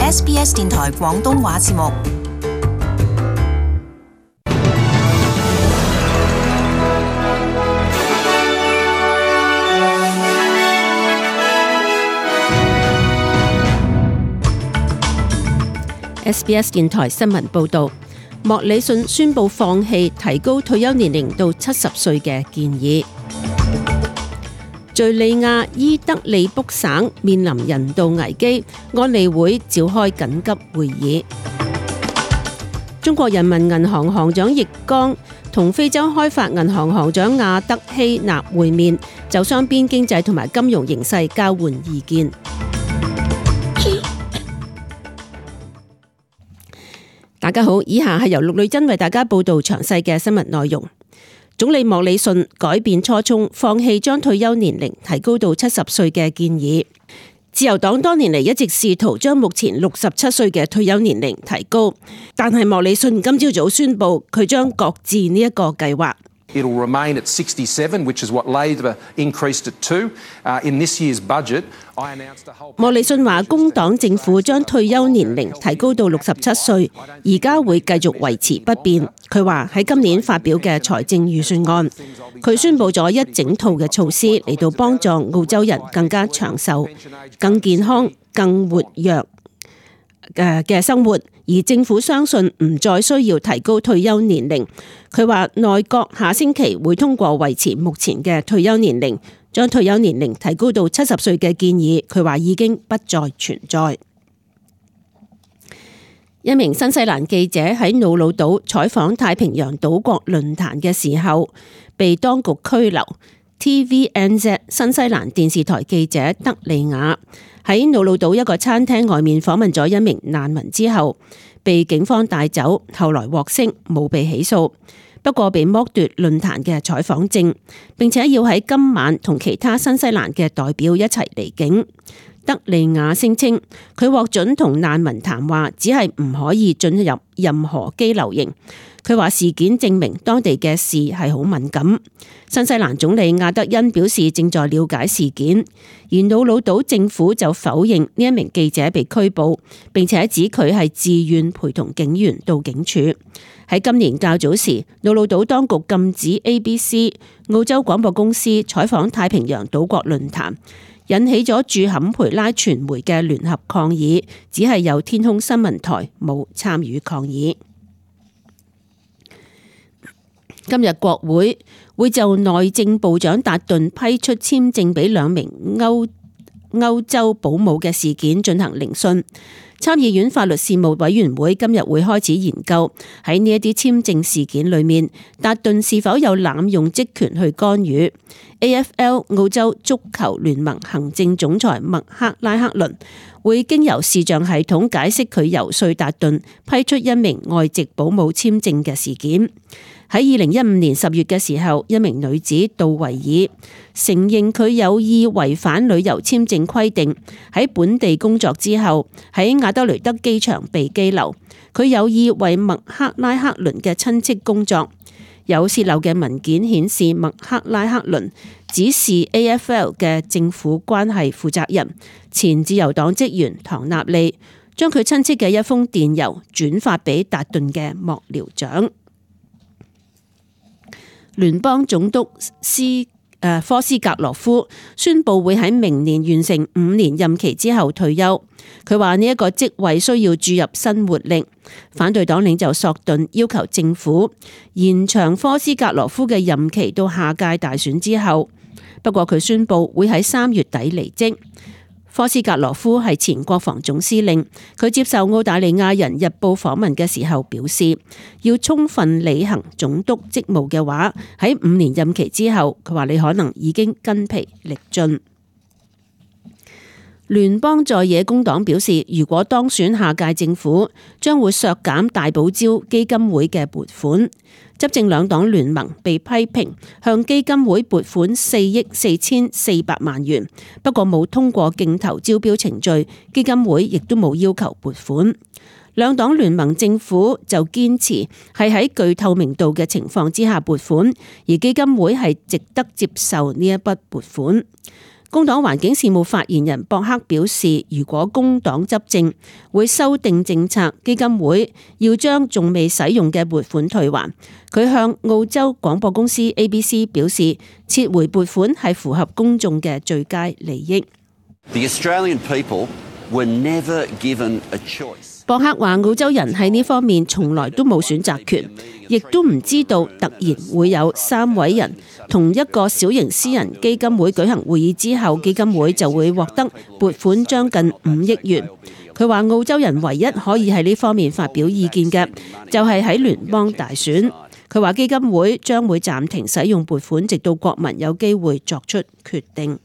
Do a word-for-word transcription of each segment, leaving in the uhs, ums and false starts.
S B S 電台廣東話節目。 S B S 電台新聞報導，莫里遜宣布放棄提高退休年齡到七十歲嘅建議。敘利亞伊德利卜省面臨人道危機，安理會召開緊急會議。中國人民銀行行長易綱同非洲開發銀行行長亞德希納會面，就雙邊經濟同埋金融形勢交換意見。大家好，以下係由陸女真為大家報道詳細嘅新聞內容。總理莫里遜改變初衷，放棄將退休年齡提高到七十歲嘅建議。自由黨多年嚟一直試圖將目前六十七歲嘅退休年齡提高，但係莫里遜今朝早宣布佢將擱置呢一個計劃。 It'll remain at sixty-seven, which is what Labor increased it to. Uh, in this year's budget, I announced a whole... 莫里遜話工黨政府將退休年齡提高到六十七歲，而家會繼續維持不變。佢話喺今年發表嘅財政預算案，佢宣布咗一整套嘅措施嚟到幫助澳洲人更加長壽、更健康、更活躍嘅生活，而政府相信唔再需要提高退休年齡。佢話內閣下星期會通過維持目前嘅退休年齡，將退休年齡提高到七十歲嘅建議，佢話已經不再存在。一名新西蘭記者喺瑙魯島採訪太平洋島國論壇嘅時候，被當局拘留。T V N Z 新西蘭電視台記者德利亞喺瑙魯島一個餐廳外面訪問咗一名難民之後，被警方帶走，後來獲釋，冇被起訴，不過被剝奪論壇嘅採訪證，並且要喺今晚同其他新西蘭嘅代表一齊離境。德利亞聲稱佢獲准同難民談話，只係唔可以進入任何羈留營。佢話事件證明當地嘅事係好敏感。新西蘭總理亞德恩表示正在了解事件，而瑙魯島政府就否認呢一名記者被拘捕，並且指佢係自願陪同警員到警署。喺今年較早時，瑙魯島當局禁止 A B C 澳洲廣播公司採訪太平洋島國論壇，引起咗駐坎培拉傳媒嘅聯合抗議，只係有天空新聞台冇參與抗議。今日國會會就內政部長達頓批出簽證俾兩名歐歐洲保姆嘅事件進行聆訊。參議院法律事務委員會今日會開始研究喺呢一啲簽證事件裏面，達頓是否有濫用職權去干預。A F L 澳洲足球聯盟行政總裁麥克拉克倫會經由視像系統解釋佢游說達頓批出一名外籍保姆簽證嘅事件。喺二零一五年十月嘅時候，一名女子杜維爾承認佢有意違反旅遊簽證規定，喺本地工作之後喺亞德雷德機場被羈留。佢有意為麥克拉克倫嘅親戚工作。有洩漏嘅文件顯示，麥克拉克倫指示 A F L 嘅政府關係負責人前自由黨職員唐納利將佢親戚嘅一封電郵轉發俾達頓嘅幕僚長。聯邦總督斯誒科斯格羅夫宣布會喺明年完成五年任期之後退休。佢話呢一個職位需要注入新活力。反對黨領袖索頓要求政府延長科斯格羅夫嘅任期到下屆大選之後，不過佢宣布會喺三月底離職。科斯格羅夫係前國防總司令，佢接受澳大利亞人日報訪問嘅時候表示，要充分履行總督職務嘅話，喺五年任期之後，佢話你可能已經筋疲力盡。聯邦在野工黨表示，如果當選下屆政府，將會削減大堡礁基金會嘅撥款。執政兩黨聯盟被批評向基金會撥款四億四千四百萬元，不過冇通過競投招標程序，基金會亦都冇要求撥款。兩黨聯盟政府就堅持係喺具透明度嘅情況之下撥款，而基金會係值得接受呢一筆撥款。 工黨環境事務發言人博克表示，如果工黨執政，會修訂政策，基金會要將仲未使用嘅撥款退還。佢向澳洲廣播公司 A B C 表示，撤回撥款係符合公眾嘅最佳利益。 The Australian people were never given a choice. 博克話：澳洲人喺呢方面從來都冇選擇權，亦都唔知道突然會有三位人同一個小型私人基金會舉行會議之後，基金會就會獲得撥款將近五億元。佢話澳洲人唯一可以喺呢方面發表意見嘅，就係喺聯邦大選。佢話基金會將會暫停使用撥款，直到國民有機會作出決定。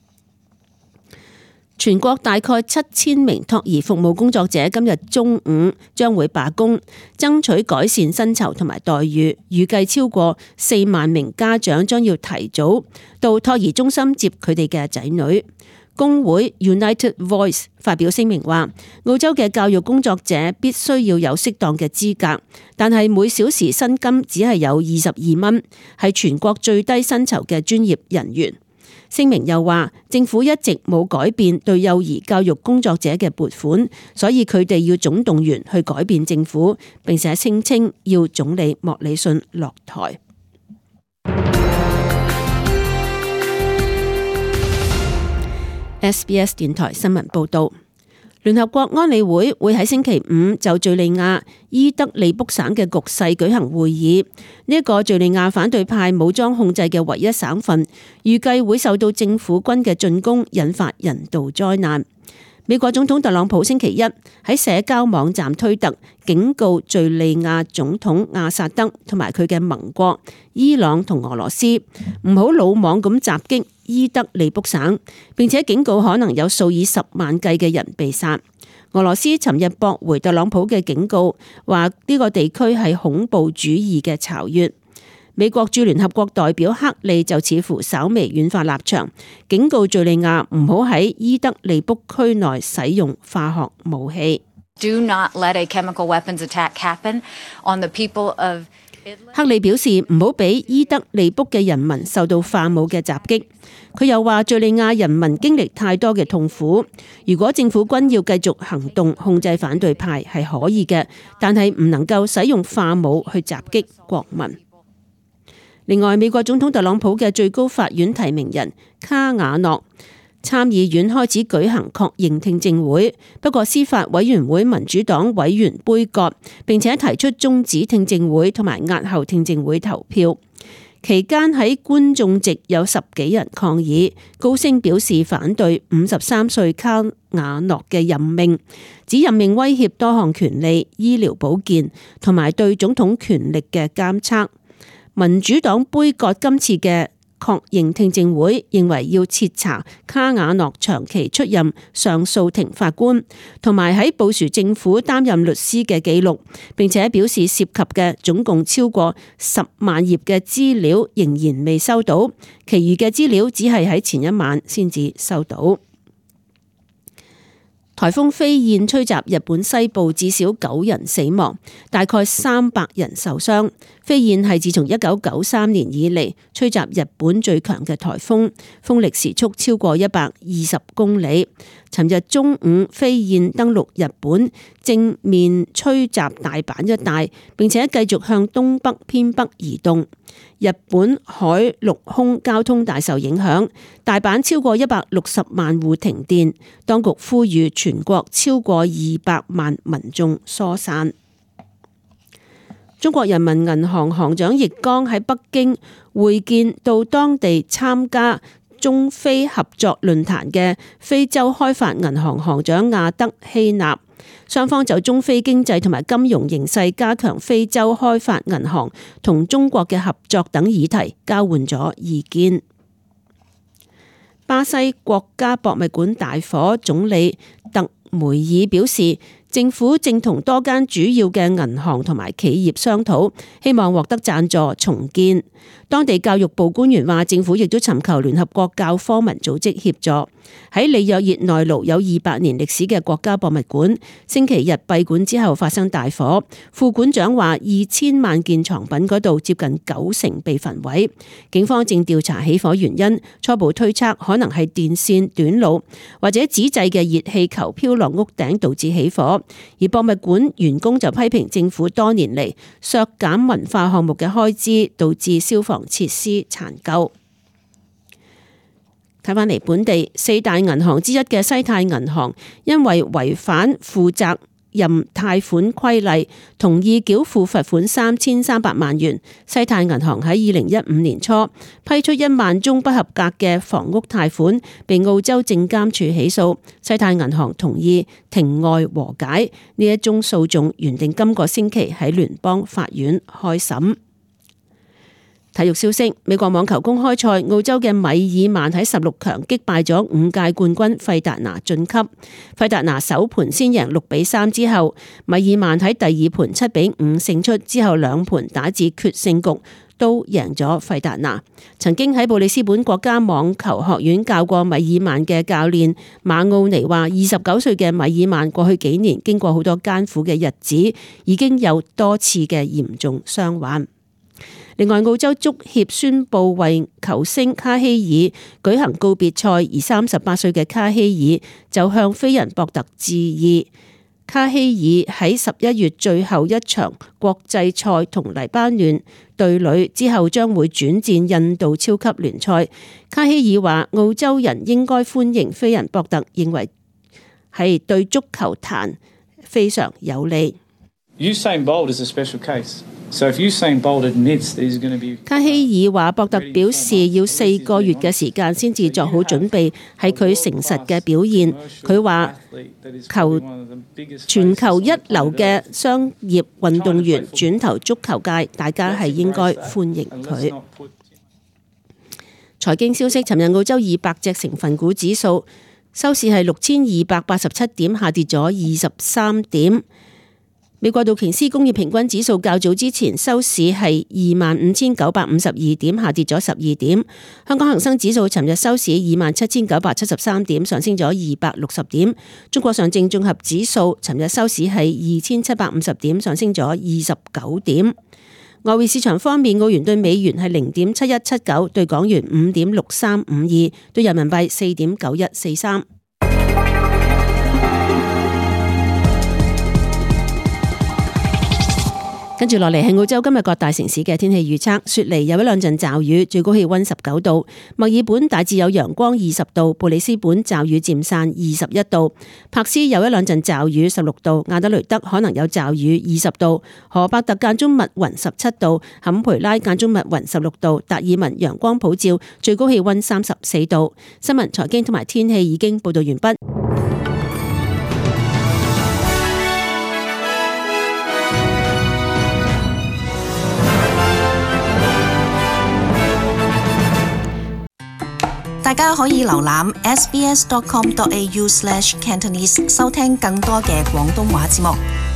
全國大概七千名托兒服務工作者今日中午將會罷工，爭取改善薪酬同埋待遇。預計超過四萬名家長將要提早到托兒中心接佢哋嘅仔女。工會 United Voice 發表聲明話，澳洲嘅教育工作者必須要有適當嘅資格，但係每小時薪金只係有二十二蚊，係全國最低薪酬嘅專業人員。聲明又話，政府一直冇改變對幼兒教育工作者嘅撥款，所以佢哋要總動員去改變政府，並且聲稱要總理莫里遜落台。S B S 電台新聞報道。聯合國安理會會喺星期五就敘利亞伊德利卜省嘅局勢舉行會議。呢一個敘利亞反對派武裝控制嘅唯一省份，預計會受到政府軍嘅進攻，引發人道災難。美國總統特朗普星期一喺社交網站推特警告敘利亞總統阿薩德同埋佢嘅盟國伊朗同俄羅斯唔好魯莽咁襲擊伊德利卜省，並且警告可能有數以十萬計嘅人被殺。俄羅斯尋日駁回特朗普嘅警告，話呢個地區係恐怖主義嘅巢穴。美國駐聯合國代表克利就似乎稍微軟化立場，警告敘利亞唔好喺伊德利卜區內使用化學武器。 Do not let a chemical weapons attack happen on the people of。 克利表示唔好俾伊德利卜嘅人民受到化武嘅襲擊。佢又話敘利亞人民經歷太多嘅痛苦，如果政府軍要繼續行動控制反對派係可以嘅，但係唔能夠使用化武去襲擊國民。另外，美國總統特朗普嘅最高法院提名人卡瓦諾參議院開始舉行確認聽證會，不過司法委員會民主黨委員杯葛，並且提出終止聽證會同埋押後聽證會投票。期間喺觀眾席有十幾人抗議，高聲表示反對五十三歲卡瓦諾嘅任命，指任命威脅多項權利、醫療保健同埋對總統權力嘅監測。民主黨杯葛今次嘅確認聽證會，認為要徹查卡瓦諾長期出任上訴庭法官，同埋喺布殊政府擔任律師嘅記錄，並且表示涉及嘅總共超過十萬頁嘅資料仍然未收到，其餘嘅資料只係喺前一晚先至收到。颱風飛燕吹襲日本西部，至少九人死亡，大概三百人受傷。飛燕係自從一九九三年以嚟吹襲日本最強嘅颱風，風力時速超過一百二十公里。尋日中午，飛燕登陸日本，正面吹襲大阪一帶，並且繼續向東北偏北移動。日本海陸空交通大受影響，大阪超過一百六十萬戶停電，當局呼籲全國超過二百萬民眾疏散。中國人民銀行行長易綱喺北京會見到當地參加中非合作論壇嘅非洲開發銀行行長亞德希納，雙方就中非經濟同埋金融形勢、加強非洲開發銀行同中國嘅合作等議題交換咗意見。巴西國家博物館大火，總理特梅爾表示，政府正同多間主要嘅銀行同埋企業商討，希望獲得贊助重建。當地教育部官員話，政府亦都尋求聯合國教科文組織協助。 喺里約熱內盧有二百年歷史嘅國家博物館，星期日閉館之後發生大火。副館長話，二千萬件藏品嗰度接近九成被焚毀。警方正調查起火原因，初步推測可能係電線短路或者紙製嘅熱氣球飄落屋頂導致起火。而博物館員工就批評政府多年嚟削減文化項目嘅開支，導致消防設施殘舊。睇返嚟本地四大銀行之一嘅西太銀行，因為違反負責任貸款規例，同意繳付罰款三千三百萬元。西太銀行喺二零一五年初批出一萬宗不合格嘅房屋貸款，被澳洲證監處起訴。西太銀行同意庭外和解，呢一宗訴訟原定今個星期喺聯邦法院開審。體育消息：美國網球公開賽，澳洲嘅米爾曼喺十六強擊敗咗五屆冠軍費達拿晉級。費達拿首盤先贏六比三之後，米爾曼喺第二盤七比五勝出之後，兩盤打至決勝局都贏咗費達拿。曾經喺布里斯本國家網球學院教過米爾曼嘅教練馬奧尼話，二十九歲嘅米爾曼過去幾年經過好多艱苦嘅日子，已經有多次嘅嚴重傷患。另外，澳洲足協宣布為球星卡希爾舉行告別賽，而三十八歲嘅卡希爾就向飛人博特致意。卡希爾喺十一月最後一場國際賽同黎巴嫩對壘之後，將會轉戰印度超級聯賽。卡希爾話：澳洲人應該歡迎飛人博特，認為係對足球壇非常有利。 Usain Bolt is a special case. So if Usain Bolt admits that he's going to be... 卡希爾話：博特表示要四個月嘅時間先至做好準備，係佢誠實嘅表現。佢話：球全球一流嘅商業運動員轉投足球界，大家係應該歡迎佢。財經消息：尋日澳洲二百隻成分股指數收市係六千二百八十七點，下跌咗二十三點。美國道瓊斯工業平均指數較早之前收市係二萬五千九百五十二點，下跌咗十二點。香港恒生指數尋日收市二萬七千九百七十三點，上升咗二百六十點。中國上證綜合指數尋日收市係二千七百五十點，上升咗二十九點。外匯市場方面，澳元對美元係零點七一七九，對港元五點六三五二，對人民幣四點九一四三。跟住落嚟係澳洲今日各大城市嘅天氣預測：雪梨有一兩陣驟雨，最高氣溫十九度；墨爾本大致有陽光二十度；布里斯本驟雨漸散二十一度；柏斯有一兩陣驟雨十六度；亞德雷德可能有驟雨二十度；荷伯特間中密雲十七度；坎培拉間中密雲十六度；達爾文陽光普照，最高氣溫三十四度。新聞、財經同埋天氣已經報道完畢。 大家可以瀏覽 s b s dot com dot a u slash cantonese 收聽更多嘅廣東話節目。